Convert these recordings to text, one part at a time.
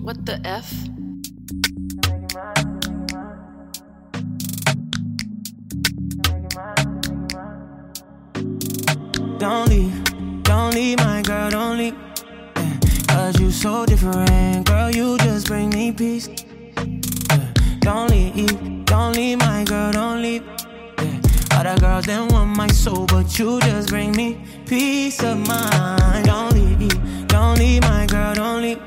What the F? Don't leave, my girl, don't leave. Yeah. Cause you so different, girl, you just bring me peace. Yeah. Don't leave, my girl, don't leave. Yeah. Other girls, them want my soul, but you just bring me peace of mind. Don't leave, my girl, don't leave.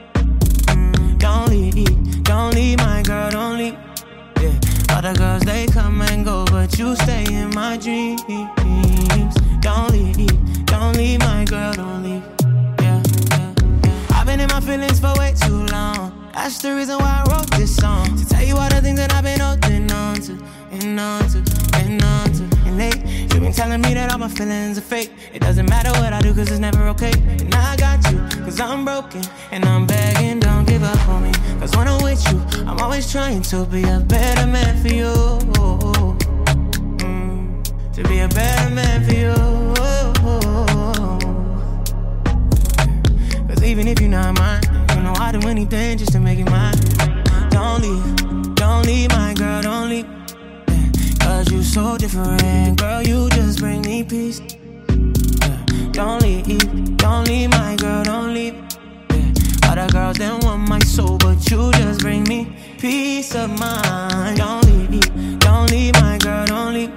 Don't leave, my girl, don't leave. Yeah. Other girls, they come and go, but you stay in my dreams. Don't leave, my girl, don't leave. Yeah. I've been in my feelings for way too long. That's the reason why I wrote this song. To tell you all the things that I've been holding on to. And lately, you've been telling me that all my feelings are fake. It doesn't matter what I do, cause it's never okay. And I got you, cause I'm broken. And I'm begging, don't give up on me. Cause when I'm with you, I'm always trying to be a better man for you. To be a better man for you. Cause even if you're not mine, you know I'd do anything just to make it mine. Don't leave, my girl, don't leave. Yeah. Cause you so different, girl, you just bring me peace. Yeah. Don't leave, my girl, don't leave. Yeah. Other girls, them want my soul, but you just bring me peace of mind. Don't leave, my girl, don't leave.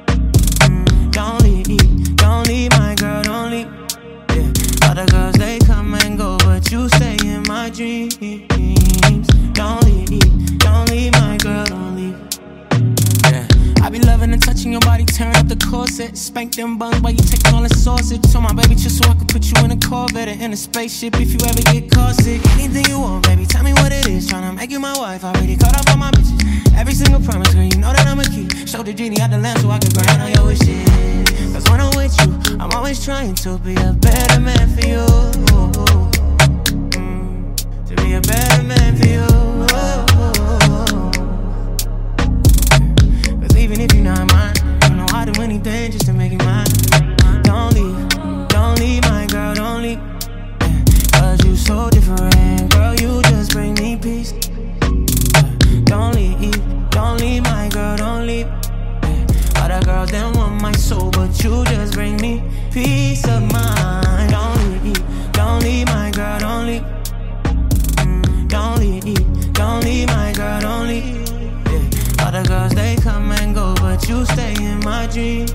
Don't leave, my girl, don't leave. Yeah. Other girls, they come and go, but you stay in my dreams. Don't leave, my girl, don't leave. Yeah. I be loving and touching your body, turn up the corset. Spank them buns while you taking all the sausage. Told my baby just so I could put you in a Corvette or in a spaceship if you ever get car sick. Anything you want, baby, tell me what it is. Tryna make you my wife, already caught up on my bitches. Every single promise, girl, you know that I'm a key. Show the genie out the lamp so I can grant all your wishes. Cause when I'm with you, I'm always trying to be a better man for you. To be a better man for you. Cause even if you're not mine, you know I'd do anything just to make it mine. Don't leave, my girl, don't leave. Yeah. Cause you so different, girl, you just bring me peace. Don't leave, my girl, don't leave. Yeah. Other girls, them want my soul, but you just bring me peace of mind. Don't leave, my girl, don't leave. Don't leave, my girl, don't leave. Yeah. Other girls, they come and go, but you stay in my dreams.